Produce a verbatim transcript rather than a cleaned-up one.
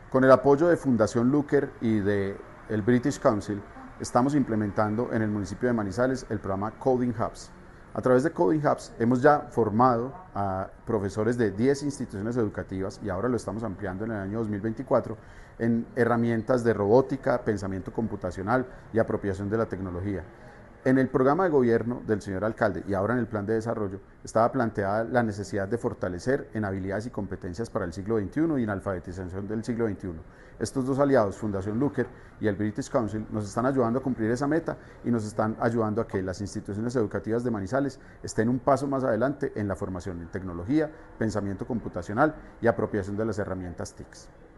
Con el apoyo de Fundación Looker y de el British Council, estamos implementando en el municipio de Manizales el programa Coding Hubs. A través de Coding Hubs hemos ya formado a profesores de diez instituciones educativas y ahora lo estamos ampliando en el año dos mil veinticuatro en herramientas de robótica, pensamiento computacional y apropiación de la tecnología. En el programa de gobierno del señor alcalde y ahora en el plan de desarrollo estaba planteada la necesidad de fortalecer en habilidades y competencias para el siglo veintiuno y en alfabetización del siglo veintiuno. Estos dos aliados, Fundación Looker y el British Council, nos están ayudando a cumplir esa meta y nos están ayudando a que las instituciones educativas de Manizales estén un paso más adelante en la formación en tecnología, pensamiento computacional y apropiación de las herramientas T I C S.